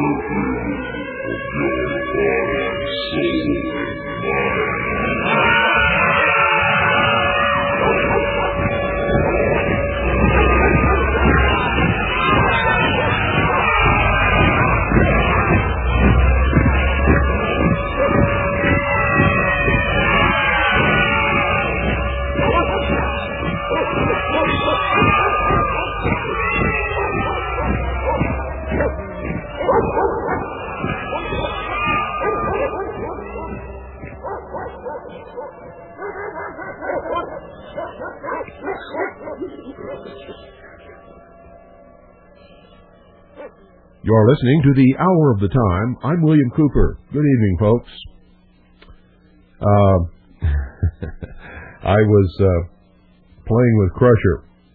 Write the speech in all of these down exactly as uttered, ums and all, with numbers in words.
You're listening to the Hour of the Time. I'm William Cooper. Good evening, folks. Uh, I was uh, playing with Crusher.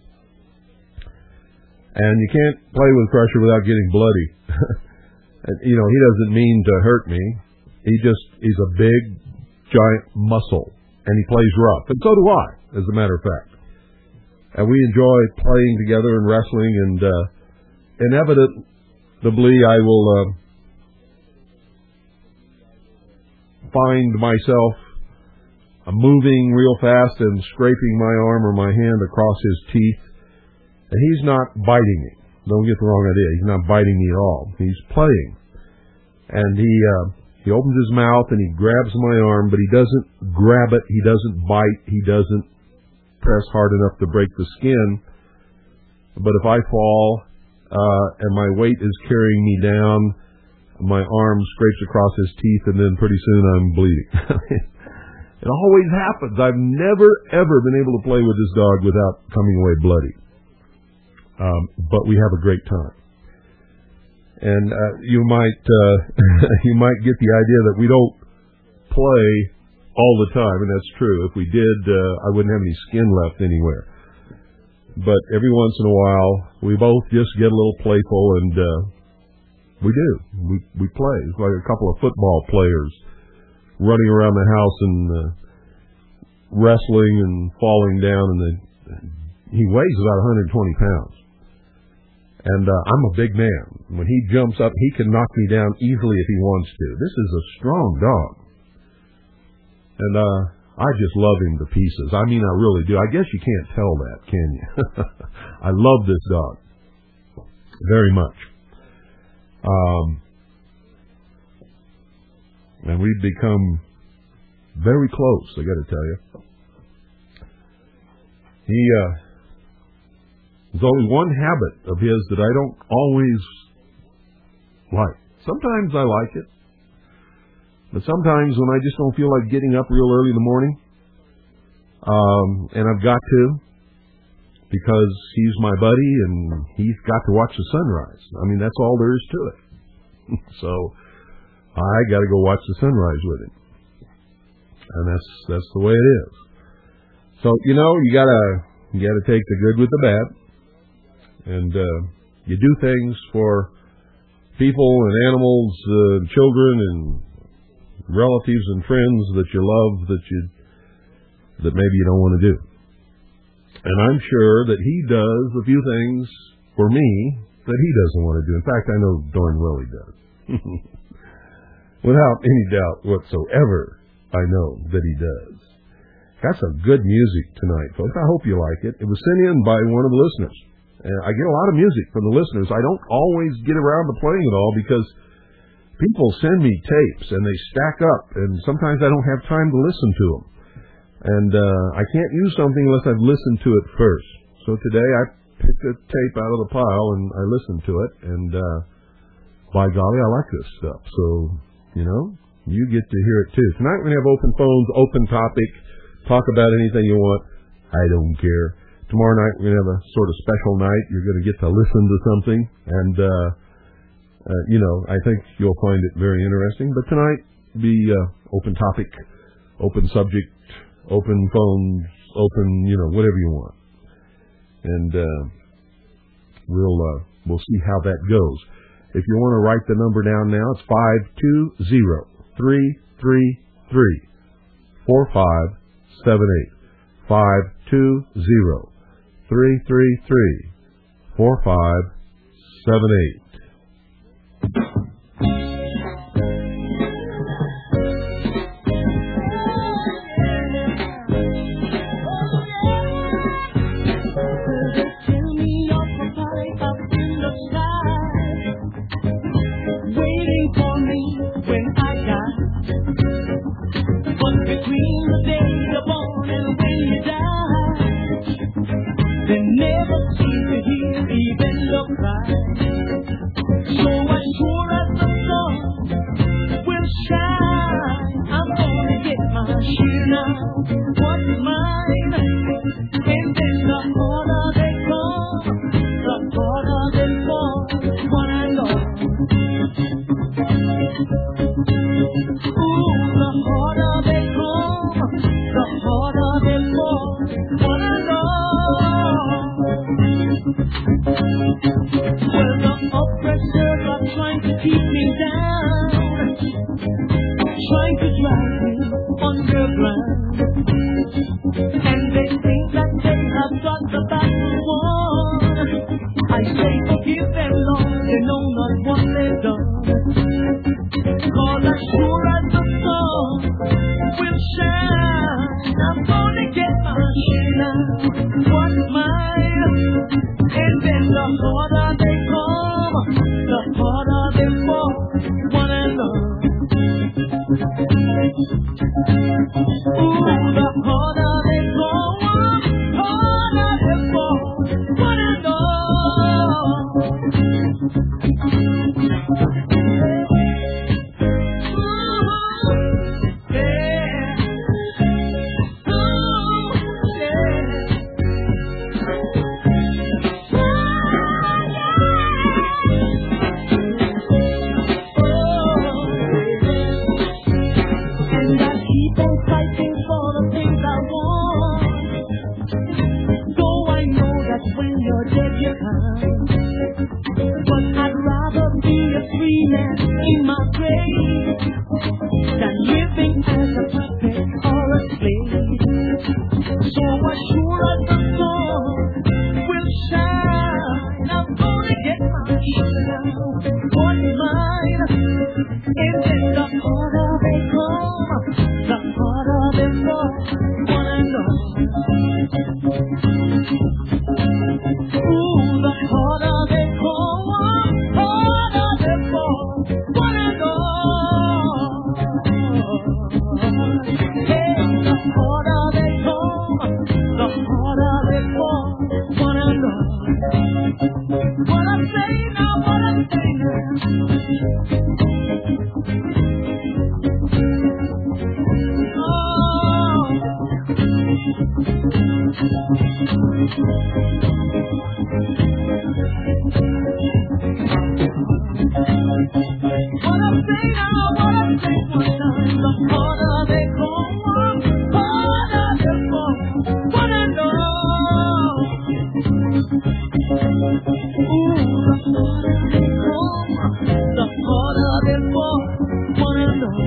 And you can't play with Crusher without getting bloody. And, you know, he doesn't mean to hurt me. He just, he's a big, giant muscle. And he plays rough. And so do I, as a matter of fact. And we enjoy playing together and wrestling, and uh, inevitably, I will uh, find myself uh, moving real fast and scraping my arm or my hand across his teeth. And he's not biting me. Don't get the wrong idea. He's not biting me at all. He's playing. And he uh, he opens his mouth and he grabs my arm, but he doesn't grab it. He doesn't bite. He doesn't press hard enough to break the skin. But if I fall uh, and my weight is carrying me down, my arm scrapes across his teeth, and then pretty soon I'm bleeding. It always happens. I've never, ever been able to play with this dog without coming away bloody. Um, but we have a great time. And uh, you might uh, you might get the idea that we don't play all the time, and that's true. If we did, uh, I wouldn't have any skin left anywhere. But every once in a while, we both just get a little playful, and uh, we do. We we play. It's like a couple of football players running around the house and uh, wrestling and falling down. And the, he weighs about one hundred twenty pounds. And uh, I'm a big man. When he jumps up, he can knock me down easily if he wants to. This is a strong dog. And uh, I just love him to pieces. I mean, I really do. I guess you can't tell that, can you? I love this dog very much. Um, and we've become very close, I got to tell you. He... Uh, There's only one habit of his that I don't always like. Sometimes I like it, but sometimes when I just don't feel like getting up real early in the morning, um, and I've got to, because he's my buddy and he's got to watch the sunrise. I mean, that's all there is to it. So I got to go watch the sunrise with him, and that's that's the way it is. So you know, you gotta you gotta take the good with the bad. And uh, you do things for people and animals, uh, children and relatives and friends that you love that you that maybe you don't want to do. And I'm sure that he does a few things for me that he doesn't want to do. In fact, I know darn well he does. Without any doubt whatsoever, I know that he does. Got some good music tonight, folks. I hope you like it. It was sent in by one of the listeners. And I get a lot of music from the listeners. I don't always get around to playing it all because people send me tapes and they stack up, and sometimes I don't have time to listen to them. And uh, I can't use something unless I've listened to it first. So today I picked a tape out of the pile and I listened to it, and uh, by golly, I like this stuff. So, you know, you get to hear it too. Tonight we're going to have open phones, open topic, talk about anything you want. I don't care. Tomorrow night, we're going to have a sort of special night. You're going to get to listen to something. And, uh, uh, you know, I think you'll find it very interesting. But tonight, be uh, open topic, open subject, open phones, open, you know, whatever you want. And uh, we'll uh, we'll see how that goes. If you want to write the number down now, it's five two zero, three three three, four five seven eight. five two zero, three three three, four five seven eight. So as sure as the sun will shine, I'm gonna get my share now. What's mine? And then the harder they come, the harder they fall. What I know. Ooh, the harder they come, the harder they fall. What I know. Well, the oppressors are trying to keep me down, trying to drive me underground, and they think that they have got the battle won. I say forgive them, Lord, they know not what they've done. Cause as sure as the sun will shine, I'm gonna get my share now. What's mine? And then the harder they come, the harder they fall. One and love. Ooh, the harder they come, harder they fall. One and love. Ooh, yeah. Ooh, yeah. And I keep on fighting for the things I want, though I know that when you're dead you're kind. But I'd rather be a free man in my grave than living as a puppet or a slave. So as sure as the sun will shine, I'm gonna get my share now. What's mine? And then the harder they come, the harder they fall. One and all. Ooh, the harder they come, harder they fall. One and all. Hey, the harder they come, the harder they fall. One and all. What I say now, what I say now. What I say now, what I say one time. The harder they come, harder they fall. One and all. Ooh, the harder they come, the harder they fall. One and all.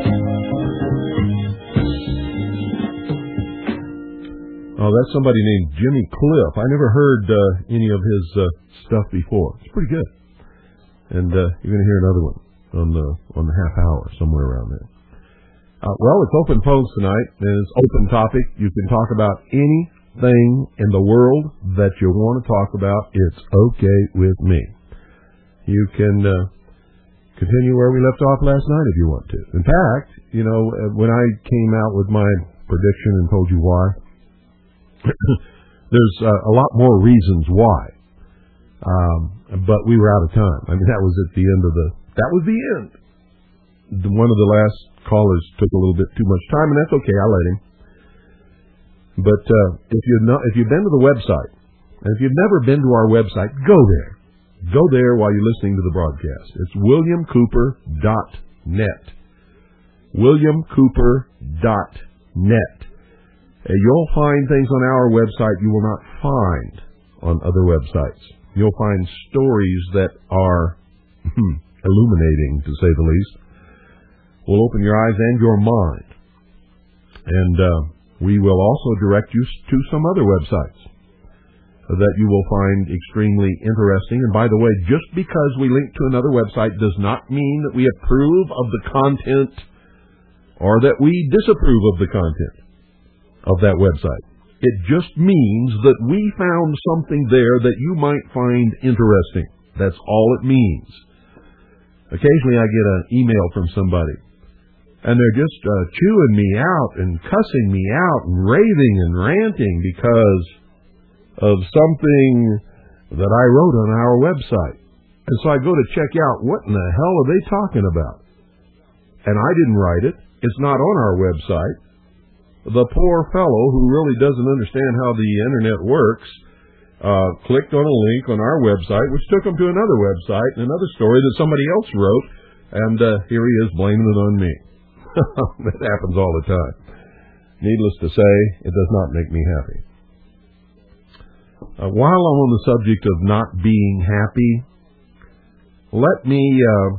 Oh, that's somebody named Jimmy Cliff. I never heard uh, any of his uh, stuff before. It's pretty good. And uh, you're going to hear another one on the on the half hour, somewhere around there. Uh, well, it's open phones tonight. It's open topic. You can talk about anything in the world that you want to talk about. It's okay with me. You can uh, continue where we left off last night if you want to. In fact, you know, when I came out with my prediction and told you why, there's uh, a lot more reasons why. Um, but we were out of time. I mean, that was at the end of the, that was the end. The, one of the last callers took a little bit too much time, and that's okay. I let him. But uh, if you know, if you've been to the website, and if you've never been to our website, go there. Go there while you're listening to the broadcast. It's william cooper dot net. william cooper dot net. Uh, you'll find things on our website you will not find on other websites. You'll find stories that are illuminating, to say the least. Will open your eyes and your mind. And uh, we will also direct you to some other websites that you will find extremely interesting. And by the way, just because we link to another website does not mean that we approve of the content or that we disapprove of the content of that website. It just means that we found something there that you might find interesting. That's all it means. Occasionally I get an email from somebody, and they're just uh, chewing me out and cussing me out and raving and ranting because of something that I wrote on our website. And so I go to check out, what in the hell are they talking about? And I didn't write it. It's not on our website. The poor fellow who really doesn't understand how the internet works uh, clicked on a link on our website, which took him to another website and another story that somebody else wrote, and uh, here he is blaming it on me. That happens all the time. Needless to say, it does not make me happy. Uh, while I'm on the subject of not being happy, let me uh,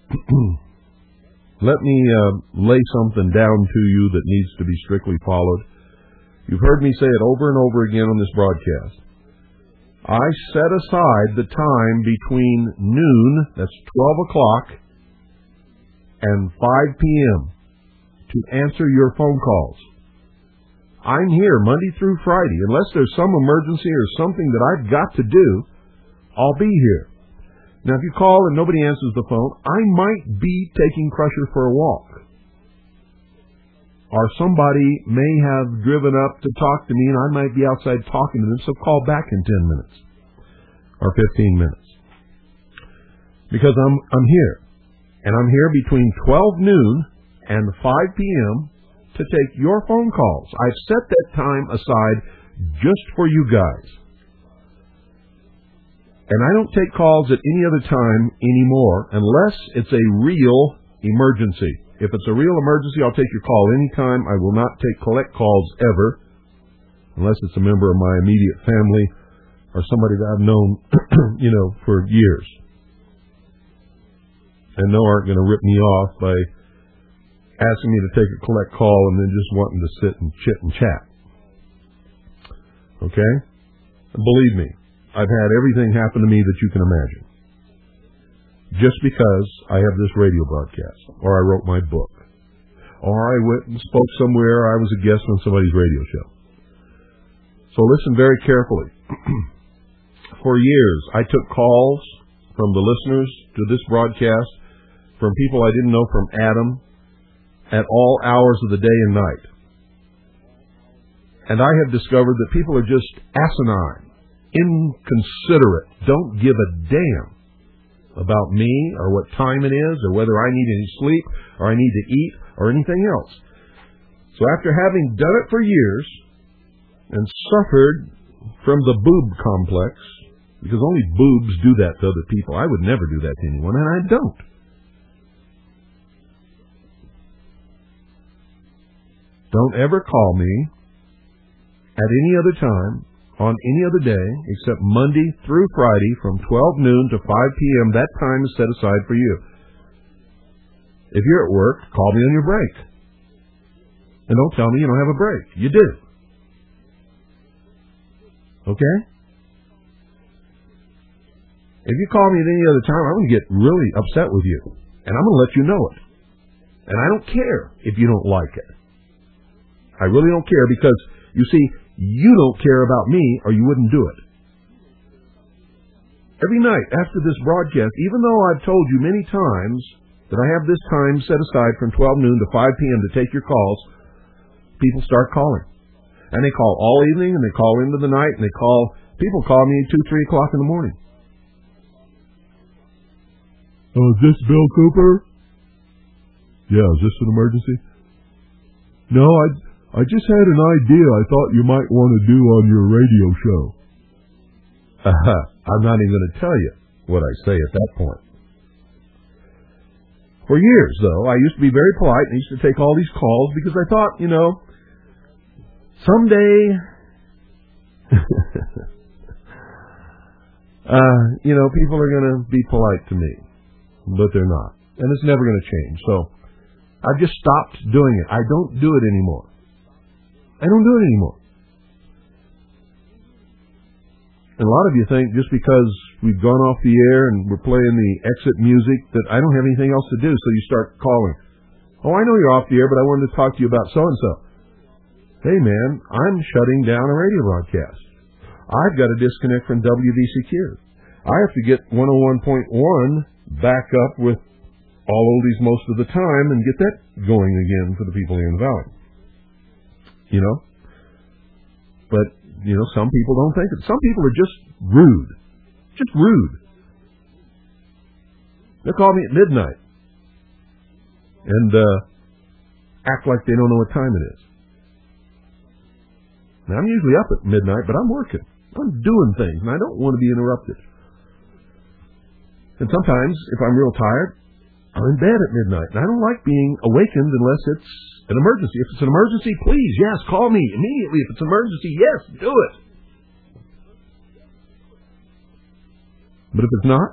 let me uh, lay something down to you that needs to be strictly followed. You've heard me say it over and over again on this broadcast. I set aside the time between noon, that's twelve o'clock, and five p.m. to answer your phone calls. I'm here Monday through Friday. Unless there's some emergency or something that I've got to do, I'll be here. Now, if you call and nobody answers the phone, I might be taking Crusher for a walk. Or somebody may have driven up to talk to me, and I might be outside talking to them, so call back in ten minutes or fifteen minutes. Because I'm I'm here. And I'm here between twelve noon and five p.m. to take your phone calls. I've set that time aside just for you guys. And I don't take calls at any other time anymore unless it's a real emergency. If it's a real emergency, I'll take your call anytime. I will not take collect calls ever unless it's a member of my immediate family or somebody that I've known, you know, for years. And no aren't going to rip me off by asking me to take a collect call and then just wanting to sit and chit and chat. Okay? And believe me, I've had everything happen to me that you can imagine. Just because I have this radio broadcast, or I wrote my book, or I went and spoke somewhere, I was a guest on somebody's radio show. So listen very carefully. For years, I took calls from the listeners to this broadcast from people I didn't know from Adam at all hours of the day and night. And I have discovered that people are just asinine, inconsiderate, don't give a damn about me or what time it is or whether I need any sleep or I need to eat or anything else. So after having done it for years and suffered from the boob complex, because only boobs do that to other people. I would never do that to anyone, and I don't. Don't ever call me at any other time on any other day except Monday through Friday from twelve noon to five p.m. That time is set aside for you. If you're at work, call me on your break. And don't tell me you don't have a break. You do. Okay? If you call me at any other time, I'm going to get really upset with you. And I'm going to let you know it. And I don't care if you don't like it. I really don't care because, you see, you don't care about me or you wouldn't do it. Every night after this broadcast, even though I've told you many times that I have this time set aside from twelve noon to five p.m. to take your calls, people start calling. And they call all evening and they call into the night and they call, people call me two, three o'clock in the morning. Oh, is this Bill Cooper? Yeah, is this an emergency? No, I I just had an idea I thought you might want to do on your radio show. Uh-huh. I'm not even going to tell you what I say at that point. For years, though, I used to be very polite and used to take all these calls because I thought, you know, someday, uh, you know, people are going to be polite to me, but they're not. And it's never going to change. So I've just stopped doing it. I don't do it anymore. I don't do it anymore. And a lot of you think just because we've gone off the air and we're playing the exit music that I don't have anything else to do, so you start calling. Oh, I know you're off the air, but I wanted to talk to you about so-and-so. Hey, man, I'm shutting down a radio broadcast. I've got to disconnect from W V C Q. I have to get one oh one point one back up with all oldies most of the time and get that going again for the people in the valley. You know? But, you know, some people don't think it. Some people are just rude. just rude. They'll call me at midnight and uh, act like they don't know what time it is. Now, I'm usually up at midnight, but I'm working. I'm doing things, and I don't want to be interrupted. And sometimes, if I'm real tired, I'm in bed at midnight, and I don't like being awakened unless it's an emergency. If it's an emergency, please, yes, call me immediately. If it's an emergency, yes, do it. But if it's not,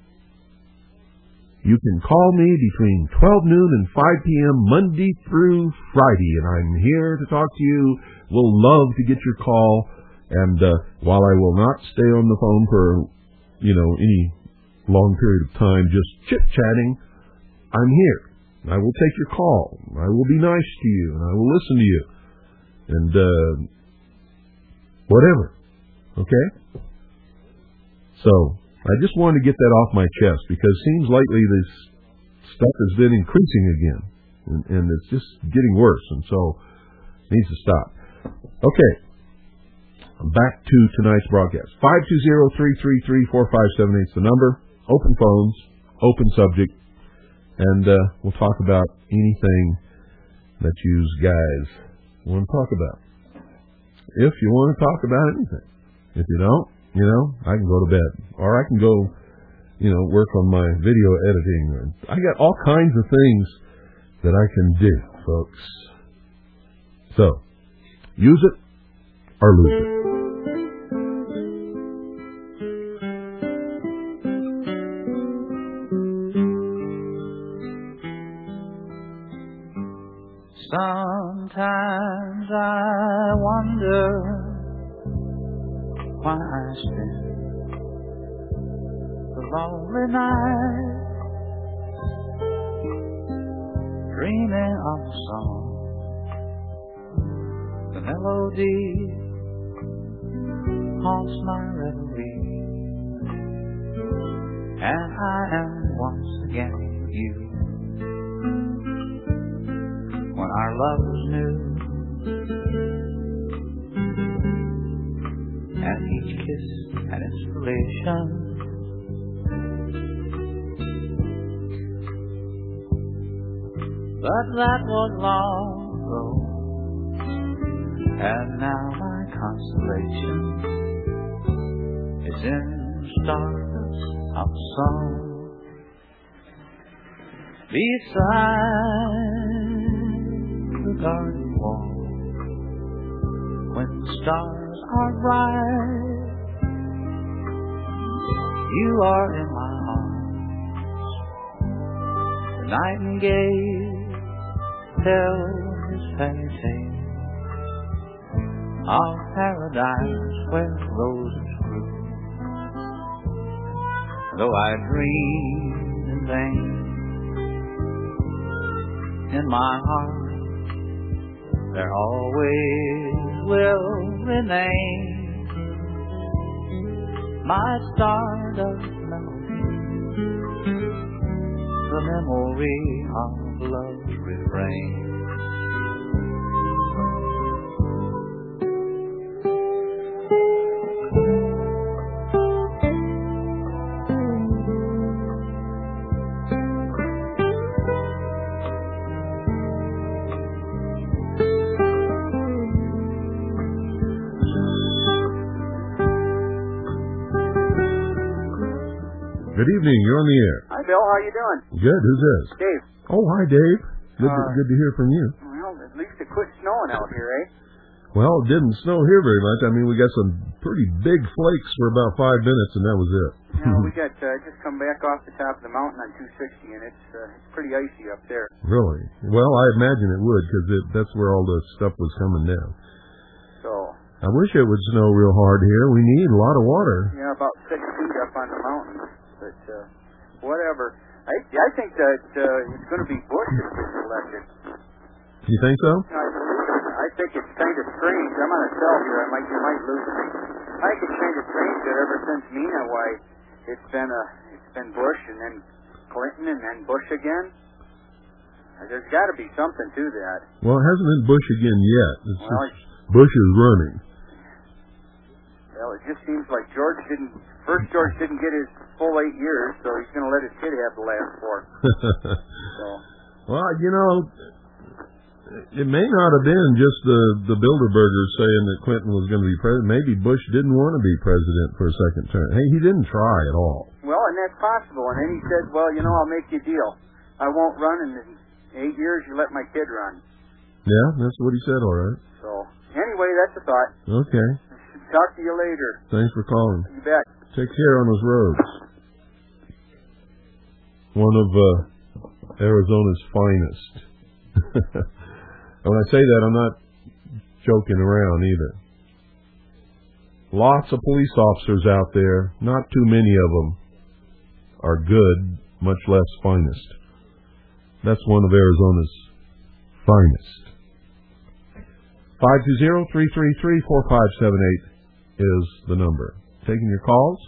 you can call me between twelve noon and five p.m. Monday through Friday, and I'm here to talk to you. We'll love to get your call, and uh, while I will not stay on the phone for, you know, any long period of time just chit-chatting, I'm here. I will take your call. I will be nice to you, and I will listen to you, and uh, whatever, okay? So I just wanted to get that off my chest, because it seems lately this stuff has been increasing again, and, and it's just getting worse, and so it needs to stop. Okay, back to tonight's broadcast. five two zero, three three three, four five seven eight is the number. Open phones, open subject, and uh, we'll talk about anything that you guys want to talk about. If you want to talk about anything. If you don't, you know, I can go to bed. Or I can go, you know, work on my video editing. I got all kinds of things that I can do, folks. So, use it or lose it. Sometimes I wonder why I spend the lonely night dreaming of a song. The melody haunts my reverie, and I am once again with you. When our love was new, and each kiss an inspiration, but that was long ago, and now my consolation is in stardust of song beside the garden wall. When the stars are bright, you are in my arms. The nightingale tells his fairy tale of paradise where roses grew. Though I dream in vain, in my heart there always will remain my stardust memory, the memory of love's refrain. Good evening. You're on the air. Hi, Bill. How you doing? Good. Who's this? Dave. Oh, hi, Dave. Good, Uh, to, good to hear from you. Well, at least it quit snowing out here, eh? Well, it didn't snow here very much. I mean, we got some pretty big flakes for about five minutes, and that was it. No, we got uh, just come back off the top of the mountain on two sixty, and it's uh, it's pretty icy up there. Really? Well, I imagine it would, because it, that's where all the stuff was coming down. So. I wish it would snow real hard here. We need a lot of water. Yeah, about six feet up on the mountain, but uh, whatever. I I think that uh, it's going to be Bush that gets elected. You think so? I, I think it's kind of strange. I'm on a cell here. I might you might lose me. I think it's kind of strange that ever since Nina, why it's been a it's been Bush and then Clinton and then Bush again. There's got to be something to that. Well, it hasn't been Bush again yet. It's Well, just Bush is running. Well, it just seems like George didn't. First, George didn't get his full eight years, so he's going to let his kid have the last four. So. Well, you know, it may not have been just the the Bilderbergers saying that Clinton was going to be president. Maybe Bush didn't want to be president for a second term. Hey, he didn't try at all. Well, and that's possible. And then he said, "Well, you know, I'll make you a deal. I won't run, and in eight years, you let my kid run." Yeah, that's what he said. All right. So anyway, that's a thought. Okay. Talk to you later. Thanks for calling. You bet. Take care on those roads. One of uh, Arizona's finest. And when I say that, I'm not joking around either. Lots of police officers out there. Not too many of them are good, much less finest. That's one of Arizona's finest. five two zero, three three three, four five seven eight is the number. Taking your calls.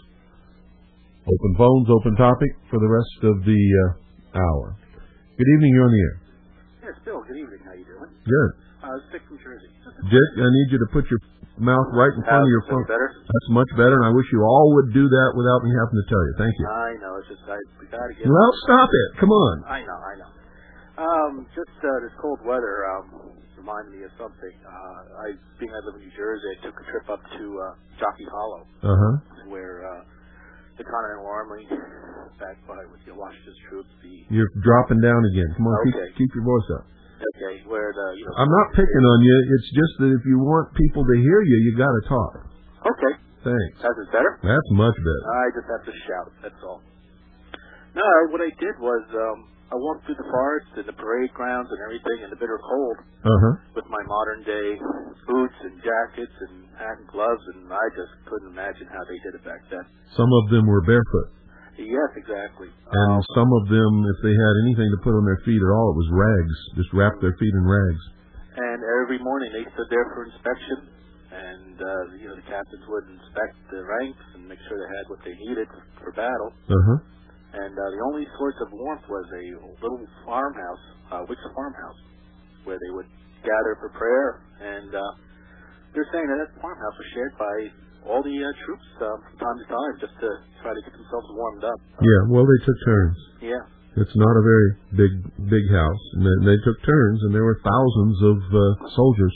Open phones, open topic for the rest of the uh, hour. Good evening, you're on the air. Yes, Bill, good evening. How you doing? Good. Uh, it's Dick from Jersey. Dick, I need you to put your mouth right in front Uh, of your is that phone. better? That's much better, and I wish you all would do that without me having to tell you. Thank you. I know. It's just I we gotta get. Well, stop it. Come on. I know. I know. Um, just uh, this cold weather um, reminded me of something. Uh, I, being I live in New Jersey, I took a trip up to uh, Jockey Hollow, Uh-huh. where uh, the Continental Army, backed by with the Washington's troops, the You're dropping down again. Come on, Okay. keep, keep your voice up. okay, where the you know. I'm not picking on you. It's just that if you want people to hear you, you got to talk. Okay. Thanks. That's it better. That's much better. I just have to shout. That's all. No, what I did was um, I walked through the forest and the parade grounds and everything in the bitter cold Uh-huh. with my modern day boots and jackets and hat and gloves, and I just couldn't imagine how they did it back then. Some of them were barefoot. Yes, exactly. And Um, some of them, if they had anything to put on their feet at all, it was rags. Just wrap their feet in rags. and every morning they stood there for inspection, and uh, you know the captains would inspect the ranks and make sure they had what they needed for battle. Uh-huh. And uh, the only source of warmth was a little farmhouse, uh, Wicks farmhouse, where they would gather for prayer. And uh, they're saying that that farmhouse was shared by all the uh, troops uh, from time to time, just to try to get themselves warmed up. Yeah, well, they took turns. Yeah. It's not a very big, big house. And they, they took turns, and there were thousands of uh, soldiers.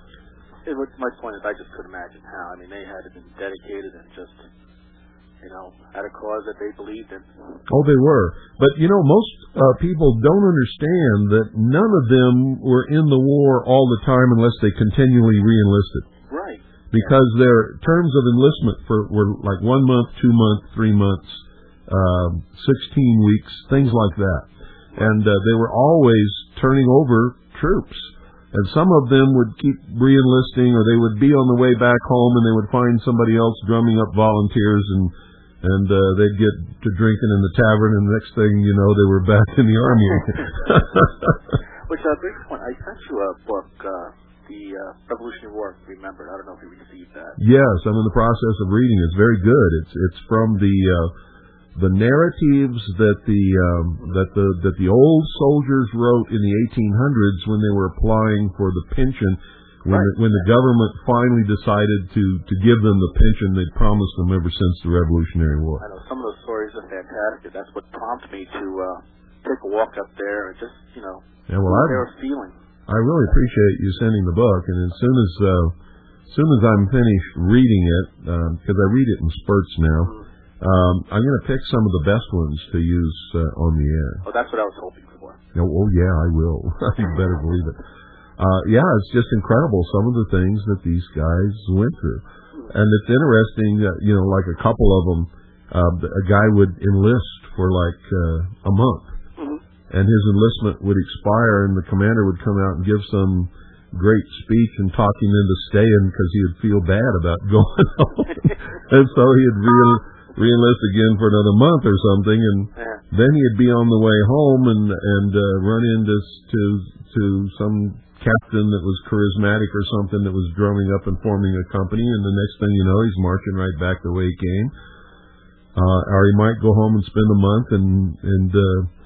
It was, my point is, I just couldn't imagine how. I mean, they had been dedicated and just, you know, had a cause that they believed in. Oh, they were. But, you know, most uh, people don't understand that none of them were in the war all the time unless they continually re-enlisted. Right. Because their terms of enlistment for were like one month, two months, three months, um, sixteen weeks, things like that. And uh, they were always turning over troops. And some of them would keep re-enlisting, or they would be on the way back home and they would find somebody else drumming up volunteers, and and uh, they'd get to drinking in the tavern, and the next thing you know, they were back in the army. Which uh, brings point. I sent you a book, uh, the uh, Revolutionary War Remembered. I don't know if you received that. Yes, I'm in the process of reading. It's very good. It's it's from the uh, the narratives that the um, that the that the old soldiers wrote in the eighteen hundreds when they were applying for the pension. When, Right. the, when the government finally decided to, to give them the pension they'd promised them ever since the Revolutionary War. I know some of those stories are fantastic. That's what prompted me to uh, take a walk up there and just, you know, Yeah, well, what I they were feeling. I really appreciate you sending the book, and as soon as uh, as soon as I'm finished reading it, because I read it in spurts now, um, I'm going to pick some of the best ones to use uh, on the air. Oh, that's what I was hoping for. Oh, oh yeah, I will. You better believe it. Uh, yeah, it's just incredible, some of the things that these guys went through. And it's interesting that, you know, like a couple of them, uh, a guy would enlist for like uh, a month. Mm-hmm. And his enlistment would expire, and the commander would come out and give some great speech and talk him into staying because he would feel bad about going home. And so he'd re- re-enlist again for another month or something, and Yeah. then he'd be on the way home and and uh, run into to to some captain that was charismatic or something that was drumming up and forming a company, and the next thing you know, he's marching right back the way he came. Uh, or he might go home and spend a month and and uh,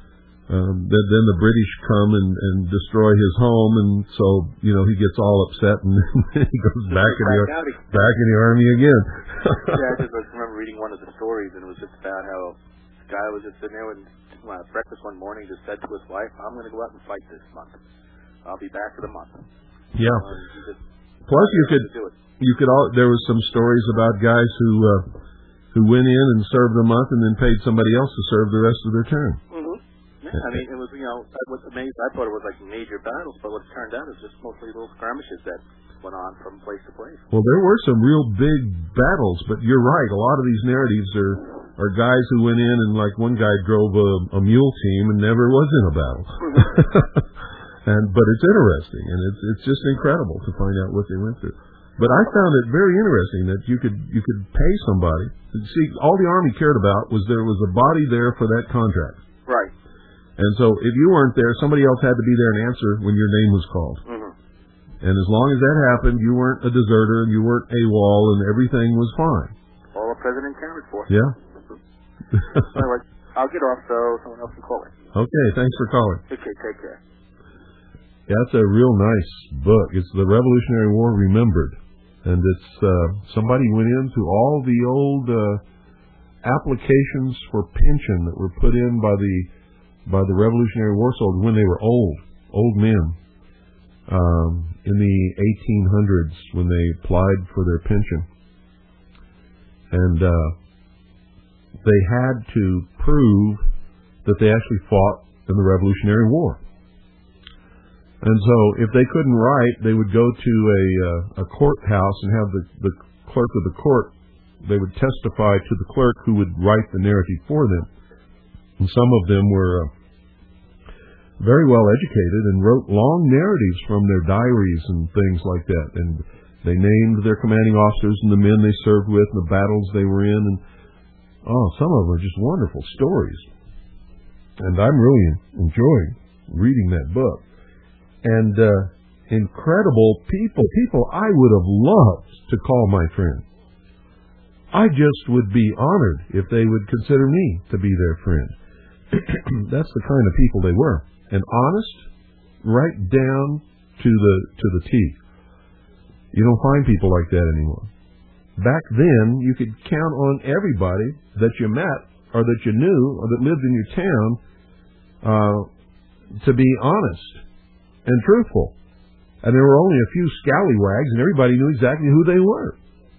Um, then, then the British come and, and destroy his home, and so you know he gets all upset, and he goes back in the back in the army again. Yeah, I just remember reading one of the stories, and it was just about how a guy was just sitting there when uh, breakfast one morning, just said to his wife, "I'm going to go out and fight this month. I'll be back in a month." Yeah. Um, just, Plus, you could you could all there was some stories about guys who uh, who went in and served a month, and then paid somebody else to serve the rest of their term. I mean, it was, you know, I was amazed. I thought it was like major battles, but what it turned out is just mostly little skirmishes that went on from place to place. Well, there were some real big battles, but you're right. A lot of these narratives are, are guys who went in and, like, one guy drove a, a mule team and never was in a battle. and But it's interesting, and it's it's just incredible to find out what they went through. But I found it very interesting that you could you could pay somebody. See, all the Army cared about was there was a body there for that contract. Right. And so if you weren't there, somebody else had to be there and answer when your name was called. Mm-hmm. And as long as that happened, you weren't a deserter and you weren't AWOL and everything was fine. All the President counted for. Yeah. Anyway, I'll get off so someone else can call in. Okay, thanks for calling. Okay, take care. Yeah, that's a real nice book. It's The Revolutionary War Remembered. And it's uh, somebody went into all the old uh, applications for pension that were put in by the by the Revolutionary War soldiers when they were old, old men, um, in the eighteen hundreds when they applied for their pension. And uh, they had to prove that they actually fought in the Revolutionary War. And so if they couldn't write, they would go to a, uh, a courthouse and have the, the clerk of the court, they would testify to the clerk who would write the narrative for them. And some of them were uh, very well educated and wrote long narratives from their diaries and things like that. And they named their commanding officers and the men they served with and the battles they were in. And oh, some of them are just wonderful stories. And I'm really enjoying reading that book. And uh, incredible people, people I would have loved to call my friend. I just would be honored if they would consider me to be their friend. That's the kind of people they were. And honest, right down to the to the teeth. You don't find people like that anymore. Back then, you could count on everybody that you met or that you knew or that lived in your town uh, to be honest and truthful. And there were only a few scallywags, and everybody knew exactly who they were.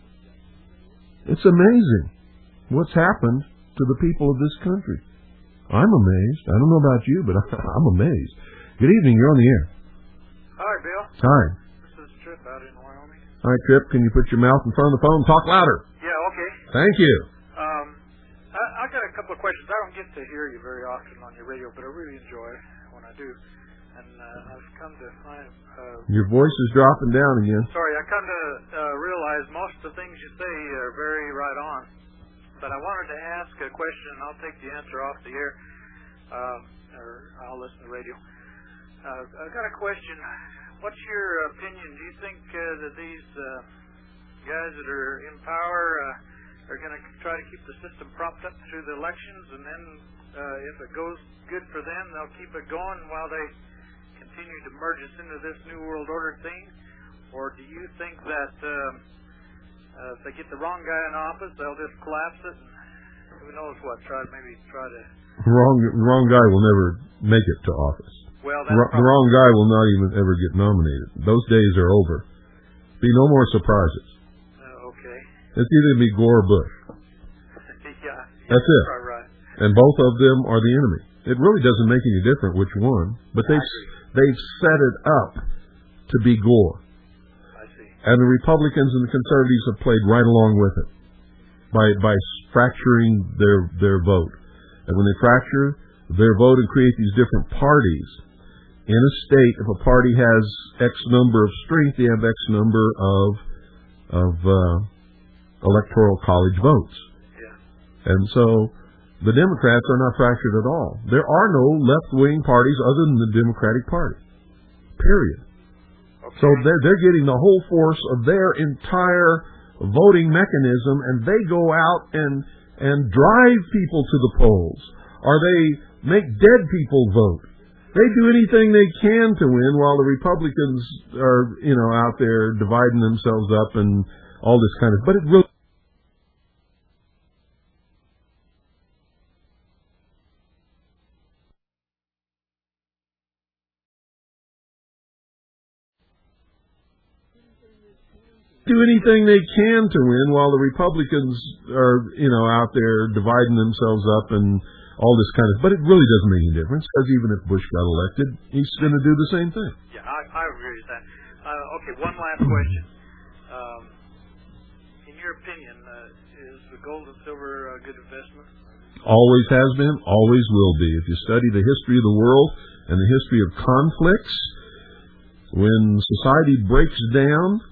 It's amazing what's happened to the people of this country. I'm amazed. I don't know about you, but I'm amazed. Good evening. You're on the air. Hi, Bill. Hi. This is Trip out in Wyoming. All right, Trip, can you put your mouth in front of the phone? Talk louder. Yeah, okay. Thank you. Um, I, I got a couple of questions. I don't get to hear you very often on your radio, but I really enjoy when I do. And uh, I've come to find... Uh, your voice is dropping down again. Sorry, I come to uh, realize most of the things you say are very right on. But I wanted to ask a question, and I'll take the answer off the air, um, or I'll listen to the radio. Uh, I've got a question. What's your opinion? Do you think uh, that these uh, guys that are in power uh, are going to try to keep the system propped up through the elections, and then uh, if it goes good for them, they'll keep it going while they continue to merge us into this New World Order thing? Or do you think that... Um, Uh, if they get the wrong guy in office, they'll just collapse it, and who knows what, try to maybe try to... Wrong wrong guy will never make it to office. Well, that's R- the wrong guy will not even ever get nominated. Those days are over. Be no more surprises. Uh, okay. It's either be Gore or Bush. yeah. That's it. Right, right. And both of them are the enemy. It really doesn't make any difference which one, but they've, they've set it up to be Gore. And the Republicans and the Conservatives have played right along with it by by fracturing their their vote. And when they fracture their vote and create these different parties, in a state, if a party has X number of strength, they have X number of of uh, electoral college votes. Yeah. And so the Democrats are not fractured at all. There are no left-wing parties other than the Democratic Party. Period. So they're, they're getting the whole force of their entire voting mechanism, and they go out and and drive people to the polls. or they make dead people vote. They do anything they can to win, while the Republicans are, you know, out there dividing themselves up and all this kind of. But it really. Do anything they can to win, while the Republicans are, you know, out there dividing themselves up and all this kind of. But it really doesn't make any difference, because even if Bush got elected, he's going to do the same thing. Yeah, I, I agree with that. Uh, okay, one last question. Um, in your opinion, uh, is the gold and silver a good investment? Always has been, always will be. If you study the history of the world and the history of conflicts, when society breaks down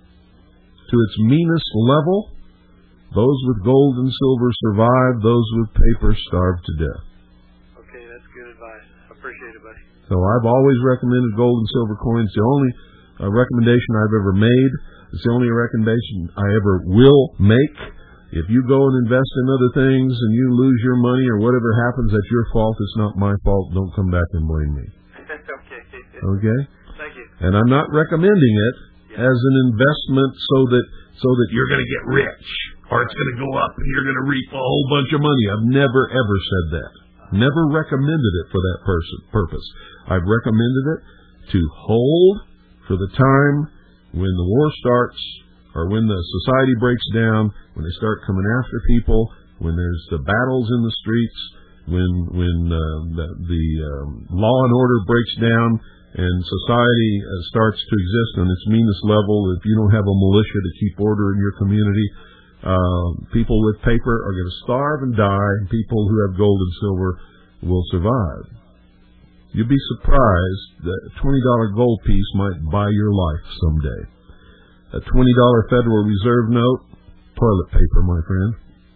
to its meanest level, those with gold and silver survive, those with paper starve to death. Okay, that's good advice. I appreciate it, buddy. So I've always recommended gold and silver coins. The only uh, recommendation I've ever made, it's the only recommendation I ever will make. If you go and invest in other things and you lose your money or whatever happens, that's your fault. It's not my fault. Don't come back and blame me. Okay. Okay? Thank you. And I'm not recommending it as an investment so that so that you're going to get rich or it's going to go up and you're going to reap a whole bunch of money. I've never, ever said that. Never recommended it for that person, purpose. I've recommended it to hold for the time when the war starts or when the society breaks down, when they start coming after people, when there's the battles in the streets, when when uh, the, the um, law and order breaks down, and society uh, starts to exist on its meanest level. If you don't have a militia to keep order in your community, uh, people with paper are going to starve and die, and people who have gold and silver will survive. You'd be surprised that a twenty dollar gold piece might buy your life someday. A twenty dollar Federal Reserve note, toilet paper, my friend.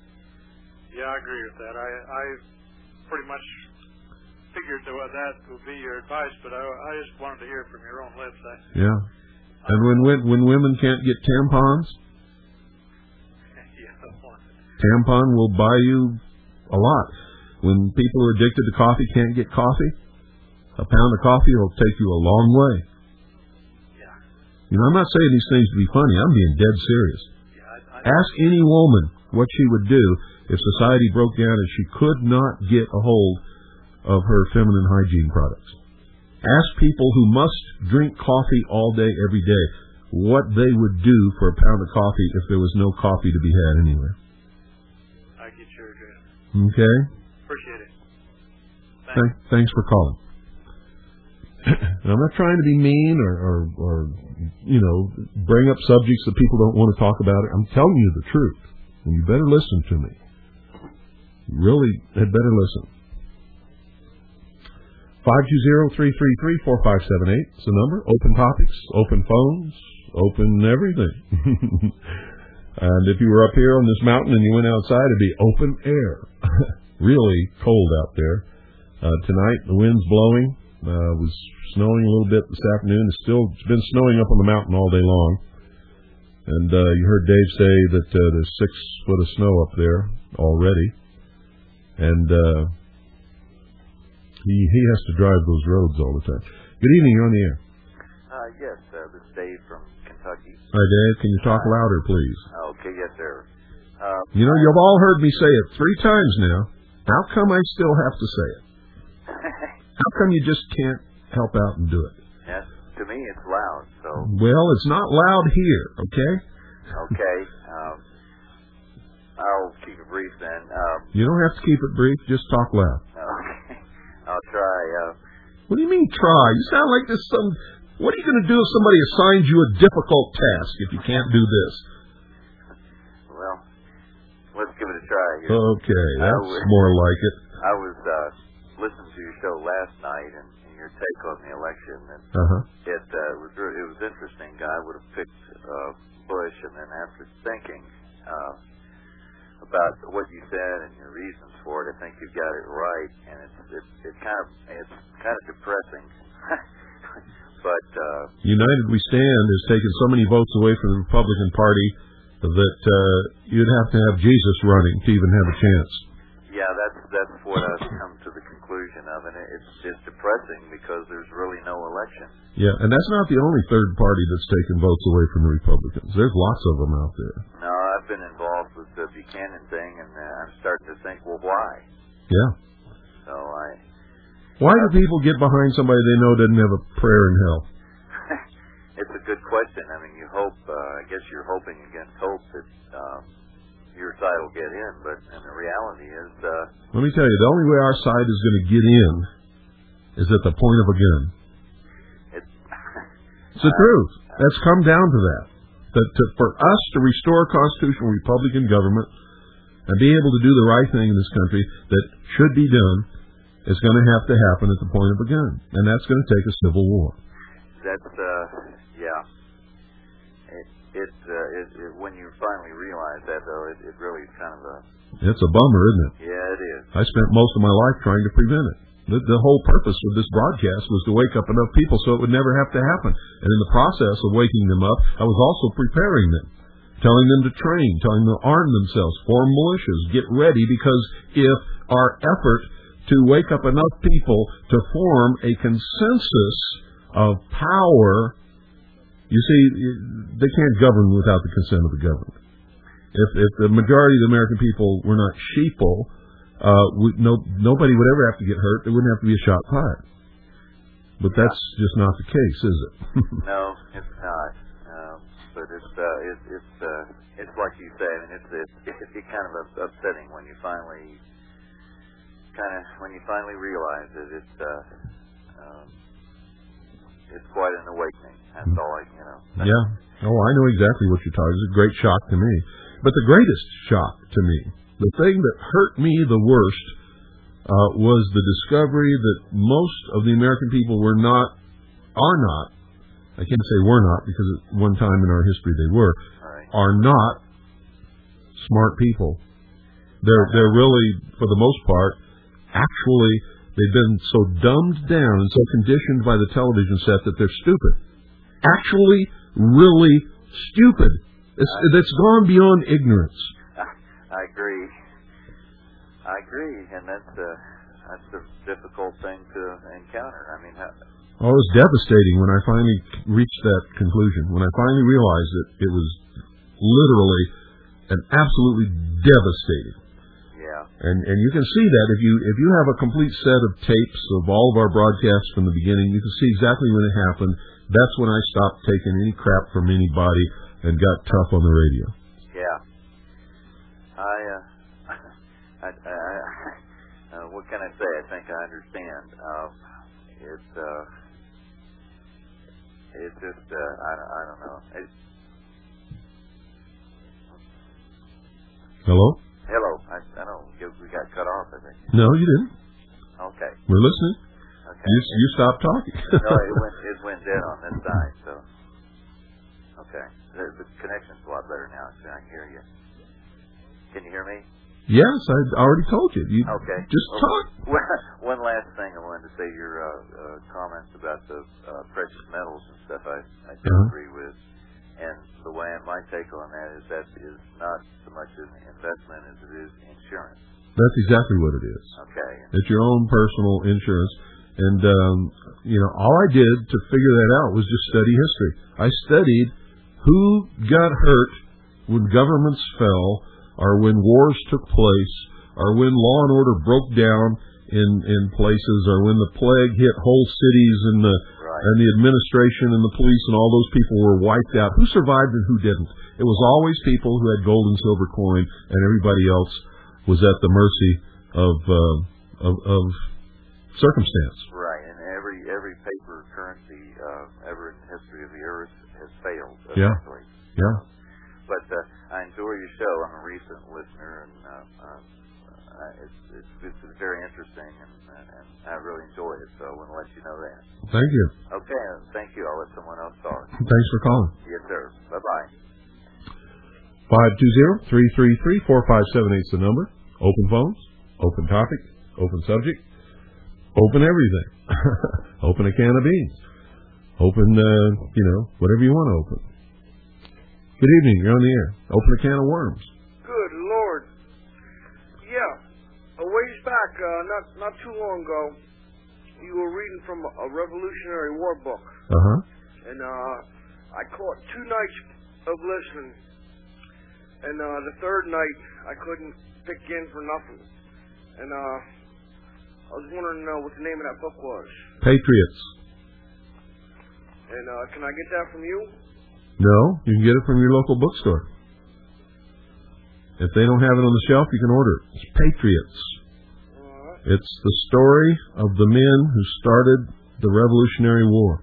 Yeah, I agree with that. I, I pretty much figured that that would be your advice, but I, I just wanted to hear it from your own lips. I, yeah. And when when women can't get tampons, yeah, tampon will buy you a lot. When people who are addicted to coffee can't get coffee, a pound of coffee will take you a long way. Yeah. You know, I'm not saying these things to be funny. I'm being dead serious. Yeah, I, I Ask any woman what she would do if society broke down and she could not get a hold of her feminine hygiene products. Ask people who must drink coffee all day, every day, what they would do for a pound of coffee if there was no coffee to be had anywhere. I get your address. Okay? Appreciate it. Thanks. Thank, thanks for calling. I'm not trying to be mean or, or, or, you know, bring up subjects that people don't want to talk about. I'm telling you the truth, and you better listen to me. You really had better listen. five two zero, three three three, four five seven eight is the number. Open topics, open phones, open everything. And if you were up here on this mountain and you went outside, it'd be open air. Really cold out there. Uh, tonight, the wind's blowing. Uh, it was snowing a little bit this afternoon. It's still it's been snowing up on the mountain all day long. And uh, you heard Dave say that uh, there's six foot of snow up there already. And uh, he he has to drive those roads all the time. Good evening, you're on the air. Uh, yes, uh, this is Dave from Kentucky. Hi, Dave. Can you talk louder, please? Okay, yes, sir. Uh, You know, you've all heard me say it three times now. How come I still have to say it? How come you just can't help out and do it? yes, to me, it's loud, so, Well, it's not loud here, okay? okay. Um, I'll keep it brief then. Um, You don't have to keep it brief. Just talk loud. okay. I'll try. Uh, What do you mean try? You sound like this some... What are you going to do if somebody assigns you a difficult task if you can't do this? well, let's give it a try here. Okay, I that's was- more like it. I was uh, listening to your show last night and, and your take on the election, and Uh-huh. it uh, was re- it was interesting. I would have picked uh, Bush, and then after thinking uh, about what you said and your reasons for it, I think you got it right. And it's it, it kind of it's kind of depressing, but uh, United We Stand has taken so many votes away from the Republican Party that uh, you'd have to have Jesus running to even have a chance. yeah, that's that's what I've come to the conclusion of, and it's it's depressing because there's really no election. Yeah, and that's not the only third party that's taken votes away from the Republicans. There's lots of them out there. No, I've been involved with the Buchanan thing, and uh, I'm starting to think, well, why? Yeah. So I. Why do people get behind somebody they know doesn't have a prayer in hell? It's a good question. I mean, you hope. Uh, I guess you're hoping against hope that um, your side will get in, but and the reality is. Uh, Let me tell you, the only way our side is going to get in is at the point of a gun. It's, it's the truth. That's come down to that. That to, for us to restore constitutional Republican government and be able to do the right thing in this country that should be done is going to have to happen at the point of a gun, and that's going to take a civil war. That's uh, yeah. It it, uh, it it when you finally realize that, though, it, it really is kind of a. It's a bummer, isn't it? Yeah, it is. I spent most of my life trying to prevent it. The, the whole purpose of this broadcast was to wake up enough people so it would never have to happen. And in the process of waking them up, I was also preparing them, telling them to train, telling them to arm themselves, form militias, get ready, because if our effort to wake up enough people to form a consensus of power, you see, they can't govern without the consent of the government. If, if the majority of the American people were not sheeple, uh, we, no, nobody would ever have to get hurt. There wouldn't have to be a shot fired. But that's yeah. just not the case, is it? No, it's not. Um, but it's uh, it, it's uh, it's like you say. I mean, it's it's, it's it's kind of upsetting when you finally kind of when you finally realize that it's uh, um, it's quite an awakening. That's all I you know. Yeah. Oh, I know exactly what you're talking. It's a great shock to me. But the greatest shock to me, the thing that hurt me the worst, uh, was the discovery that most of the American people were not, are not, I can't say were not, because at one time in our history they were, right. are not smart people. They're, they're really, for the most part, actually, they've been so dumbed down and so conditioned by the television set that they're stupid. Actually, really stupid. It's, it's gone beyond ignorance. I agree. I agree, and that's a that's a difficult thing to encounter. I mean, how... oh, it was devastating when I finally reached that conclusion. When I finally realized that it was literally and absolutely devastating. Yeah. And and you can see that if you if you have a complete set of tapes of all of our broadcasts from the beginning, you can see exactly when it happened. That's when I stopped taking any crap from anybody and got tough on the radio. Yeah. I, uh, I, I, I uh, what can I say? I think I understand. Um, it's, uh, it's just, uh, I, I don't know. It, Hello? hello. I, I don't know. We got cut off, I think. No, you didn't. Okay. We're listening. Okay. You, you stopped talking. No, it went, it went dead on this side, so. Okay. The, the connection's a lot better now, so I can hear you. Can you hear me? Yes, I already told you. You okay. Just talk. One last thing I wanted to say, your uh, uh, comments about the uh, precious metals and stuff I, I do uh-huh. agree with. And the way my take on that is that is not so much an investment as it is insurance. That's exactly what it is. Okay. It's your own personal insurance. And, um, you know, all I did to figure that out was just study history. I studied who got hurt when governments fell, or when wars took place, or when law and order broke down in, in places, or when the plague hit whole cities and the right. and the administration and the police and all those people were wiped out. Who survived and who didn't? It was always people who had gold and silver coin, and everybody else was at the mercy of uh, of, of circumstance. Right, and every every paper currency uh, ever in the history of the earth has failed. Yeah, eventually. yeah. But uh, I enjoy your show. I'm a recent listener, and uh, uh, it's, it's it's very interesting, and, and I really enjoy it. So I want to let you know that. Thank you. Okay, thank you. I'll let someone else talk. Thanks for calling. Yes, sir. Bye bye. Five two zero three three three four five seven eight is the number. Open phones, open topic, open subject, open everything. Open a can of beans. Open, uh, you know, whatever you want to open. Good evening. You're on the air. Open a can of worms. Good Lord. Yeah. A uh, not not too long ago, you were reading from a, a Revolutionary War book. Uh-huh. And uh, I caught two nights of listening. And uh, the third night, I couldn't pick in for nothing. And uh, I was wondering uh, what the name of that book was. Patriots. And uh, can I get that from you? No, you can get it from your local bookstore. If they don't have it on the shelf, you can order it. It's Patriots. Uh-huh. It's the story of the men who started the Revolutionary War.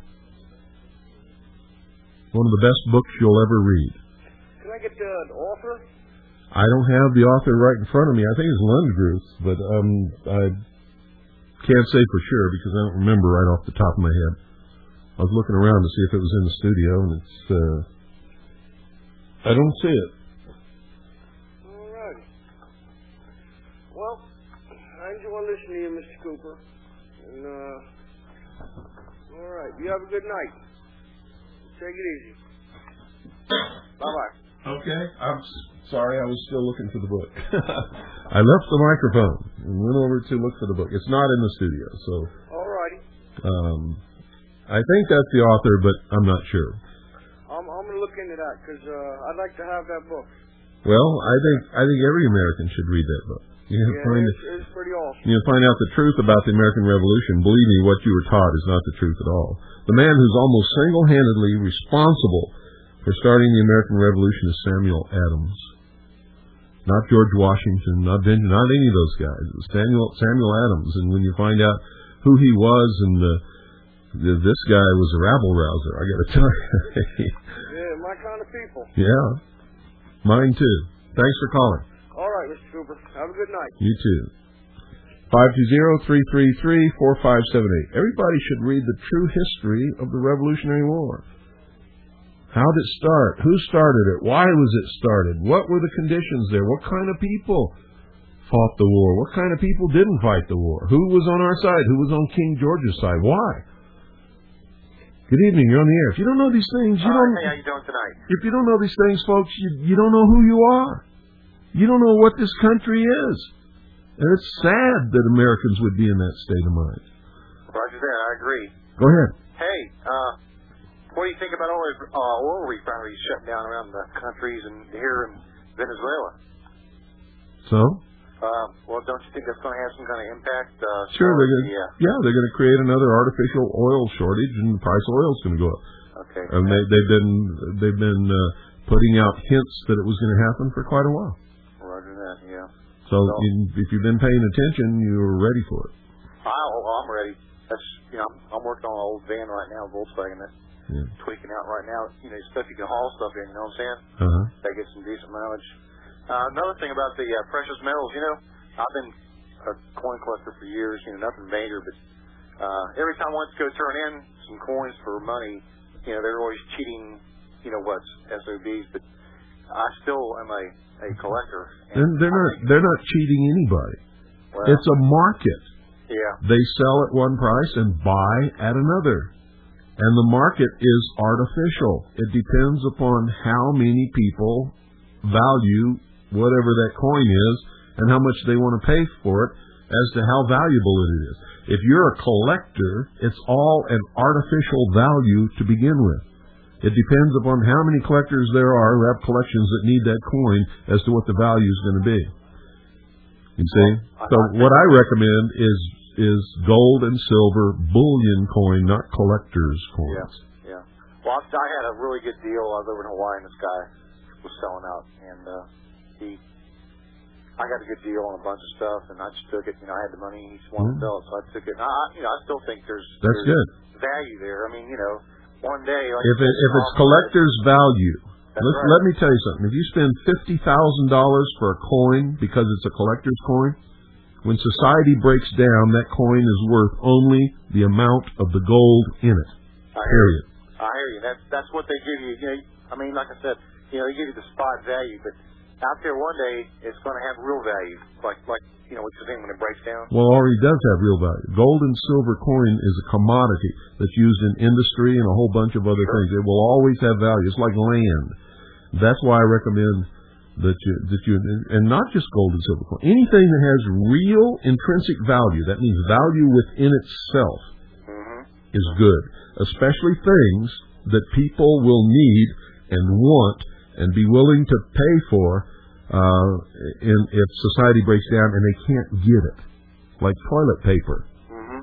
One of the best books you'll ever read. Can I get the, the author? I don't have the author right in front of me. I think it's Lundgruth, but um, I can't say for sure because I don't remember right off the top of my head. I was looking around to see if it was in the studio, and it's, uh, I don't see it. All right. Well, I enjoy listening to you, Mister Cooper. And, uh, all right. You have a good night. Take it easy. Bye-bye. Okay. I'm sorry, I was still looking for the book. I left the microphone and went over to look for the book. It's not in the studio, so. All righty. Um, I think that's the author, but I'm not sure. I'm, I'm going to look into that because uh, I'd like to have that book. Well, I think I think every American should read that book. You yeah, find it's, it's pretty awesome. You find out the truth about the American Revolution. Believe me, what you were taught is not the truth at all. The man who's almost single-handedly responsible for starting the American Revolution is Samuel Adams. Not George Washington, not Benjamin, not any of those guys. It was Samuel, Samuel Adams. And when you find out who he was, and uh, the, this guy was a rabble-rouser, I got to tell you. Yeah, my kind of people. Yeah, mine too. Thanks for calling. All right, Mister Cooper. Have a good night. You too. five two zero, three three three, four five seven eight. Everybody should read the true history of the Revolutionary War. How did it start? Who started it? Why was it started? What were the conditions there? What kind of people fought the war? What kind of people didn't fight the war? Who was on our side? Who was on King George's side? Why? Good evening. You're on the air. If you don't know these things, you All don't. right, hey, how you doing tonight? If you don't know these things, folks, you you don't know who you are. You don't know what this country is. And it's sad that Americans would be in that state of mind. Roger that. I agree. Go ahead. Hey, uh, what do you think about all the uh, oil refineries shutting down around the countries and here in Venezuela? So? Uh, well, don't you think that's going to have some kind of impact? Uh, sure, they're going to. Yeah. yeah, they're going to create another artificial oil shortage, and the price of oil is going to go up. Okay. And they, they've been they've been uh, putting out hints that it was going to happen for quite a while. Roger that. Yeah. So, so in, if you've been paying attention, you're ready for it. I, I'm ready. That's you know, I'm, I'm working on an old van right now, Volkswagen. That's yeah. tweaking out right now. You know, stuff you can haul stuff in. You know what I'm saying? Uh-huh. They get some decent mileage. Uh, another thing about the uh, precious metals, you know, I've been a coin collector for years. You know, nothing major, but uh, every time I went to go turn in some coins for money, you know, they're always cheating. You know what's S O Bs, but I still am a, a collector. And they're not they're not cheating anybody. Well, it's a market. Yeah. They sell at one price and buy at another. And the market is artificial. It depends upon how many people value whatever that coin is and how much they want to pay for it as to how valuable it is. If you're a collector, it's all an artificial value to begin with. It depends upon how many collectors there are who have collections that need that coin as to what the value is going to be. You see? So what I recommend is is gold and silver bullion coin, not collector's coins. Yeah, yeah. Well, I had a really good deal. I was over in Hawaii, and this guy was selling out, and uh, he, I got a good deal on a bunch of stuff, and I just took it. You know, I had the money, he just wanted mm-hmm. to sell it, so I took it. And I, you know, I still think there's that's there's good value there. I mean, you know, one day like if it, if it's collector's value. Let, right. let me tell you something. If you spend fifty thousand dollars for a coin because it's a collector's coin, when society breaks down, that coin is worth only the amount of the gold in it. I period. I hear you. That's that's what they give you. You know, I mean, like I said, you know, they give you the spot value, but out there one day it's going to have real value, like like you know what you're saying when it breaks down. Well, it already does have real value. Gold and silver coin is a commodity that's used in industry and a whole bunch of other sure. things. It will always have value. It's like land. That's why I recommend that you that you and not just gold and silver coin, anything that has real intrinsic value, that means value within itself, Mm-hmm. is good, especially things that people will need and want and be willing to pay for uh, in, if society breaks down and they can't get it, like toilet paper. Mm-hmm.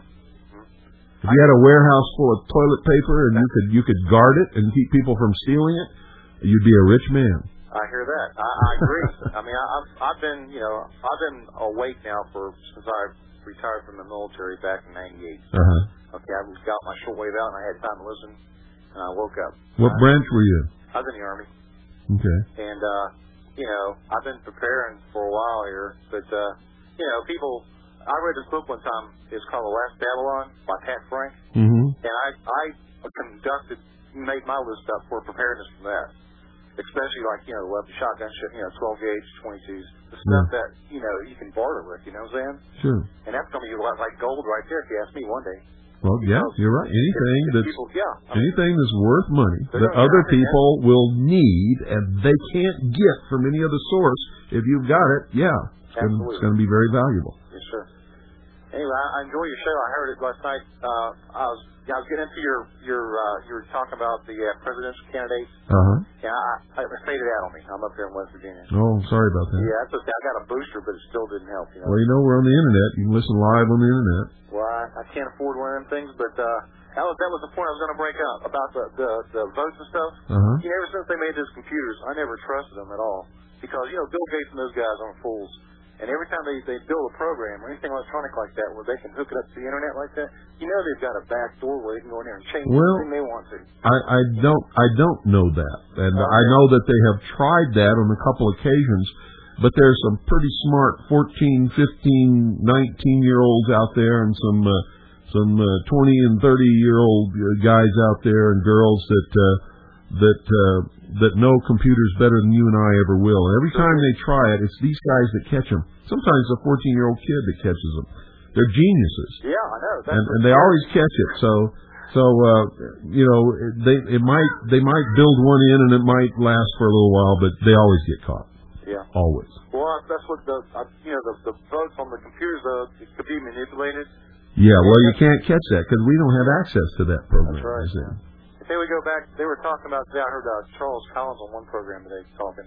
If you had a warehouse full of toilet paper and you could you could guard it and keep people from stealing it, you'd be a rich man. I hear that. I, I agree. I mean, I, I've I've been you know I've been awake now for since I retired from the military back in ninety-eight. Uh-huh. Okay, I got my shortwave out and I had time to listen, and I woke up. What I, branch were you in? I was in the Army. Okay. And, uh, you know, I've been preparing for a while here, but, uh, you know, people, I read this book one time, it's called The Last Babylon by Pat Frank, Mm-hmm. and I, I conducted, made my list up for preparedness from that, especially like, you know, weapon, shotgun shit, you know, twelve gauge, twenty-twos, the stuff Yeah. that, you know, you can barter with, you know what I'm saying? Sure. And that's going to be like gold right there if you ask me one day. Well, yeah, you're right. Anything If- if that's people, yeah, I mean, anything that's worth money They're that gonna other have it, yeah. people will need and they can't get from any other source, if you've got it, yeah, it's going Absolutely. to be very valuable. Yes, sir. Anyway, I, I enjoy your show. I heard it last night. Uh, I was I was getting into your your uh, you were talking about the uh, presidential candidates. Uh-huh. Yeah, I, I it faded out on me. I'm up here in West Virginia. Oh, sorry about that. Yeah, that's okay. I got a booster, but it still didn't help. You know. Well, you know, we're on the internet. You can listen live on the internet. Well, I, I can't afford one of them things, but uh, that was that was the point I was going to break up about the, the the votes and stuff. Uh-huh. You know, ever since they made those computers, I never trusted them at all because you know Bill Gates and those guys aren't fools. And every time they, they build a program or anything electronic like that where they can hook it up to the internet like that, you know they've got a back door where they can go in there and change Well, anything they want to. I, I don't I don't know that, and Okay. I know that they have tried that on a couple occasions. But there's some pretty smart fourteen, fifteen, nineteen year olds out there, and some uh, some uh, twenty and thirty year old guys out there and girls that uh, that uh, that know computers better than you and I ever will. And every time they try it, it's these guys that catch them. Sometimes a fourteen year old kid that catches them. They're geniuses. Yeah, I know. That's and, and they always catch it. So, so uh, you know, they it might they might build one in and it might last for a little while, but they always get caught. Yeah. Always. Well, that's what the uh, you know the the votes on the computers uh, it could be manipulated. Yeah. Well, you can't catch that because we don't have access to that program. That's right. you see. If we go back, they were talking about today. I heard uh, Charles Collins on one program today talking,